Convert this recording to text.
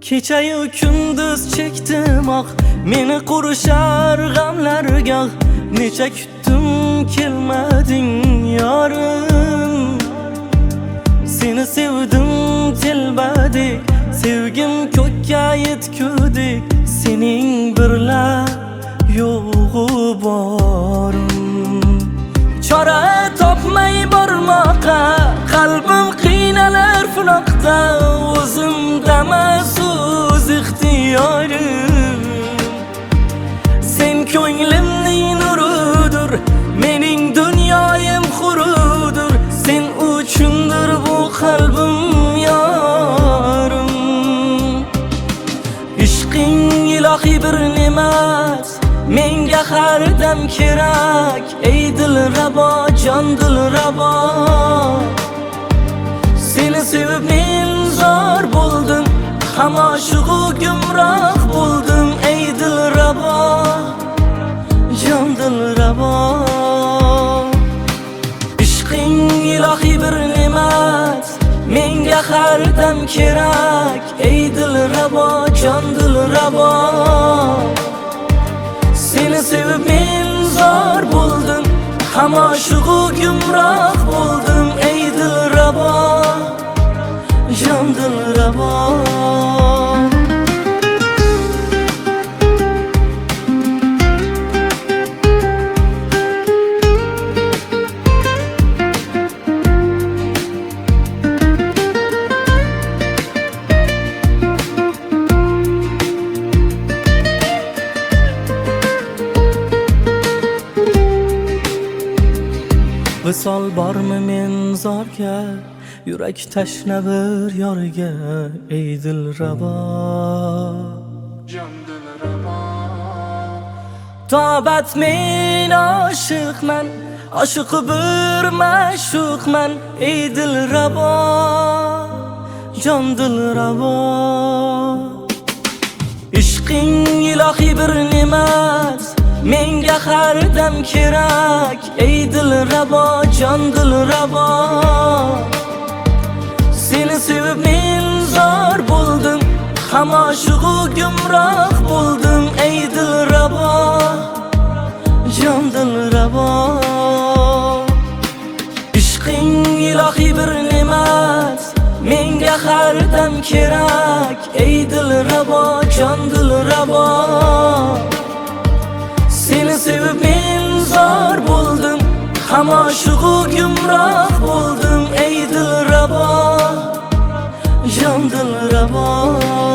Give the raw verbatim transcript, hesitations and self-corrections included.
Kechayu kunduz chekdim ah, meni qurishar g'amlarga. Necha kutdim kelmading yorim. Seni sevdim telbadek, sevgim ko'kka yetgudek. Sening birla yo'g'u borim. Chora topmay bormoqqa, qalbim qiynalar funoqda. O'zimdamas o'z ixtiyorim. Sen ko'nglimning nurudur, mening dunyoyim xurudur. Sen uchundir bu qalbim yorim. Ishqing ilohiy bir ne'mat, menga har dam kerak. Ey dilrabo, jon dilrabo, seni sevib men zor bo'ldim, hamoshigu gumroh bo'ldim. Ey dilrabo, jon dilrabo, ishqing ilohiy bir ne'mat, menga har dam kerak. Ey dilrabo, jon dilrabo, seni sevib men zor bo'ldim, hamoshigu gumroh bo'ldim. Ey dilrabo, jon dilrabo. Visol bormi men zorga, yurak tashna bir yorga. Ey dilrabo, jon dilrabo, tobat men oshiqman, oshiq bir ma'shuqman. Ey dilrabo, jon dilrabo, ishqing ilohiy bir ne'mat, menga har dam kerak. Ey dilrabo, jon dilrabo, seni sevib men zor bo'ldim, hamoshigu gumroh bo'ldim. Ey dilrabo, jon dilrabo, ishqing ilohiy bir ne'mat, menga har dam kerak. Ey dilrabo, jon dilrabo, seni sevib men zor bo'ldim, hamoshigu gumroh bo'ldim. Ey dilrabo, jon dilrabo.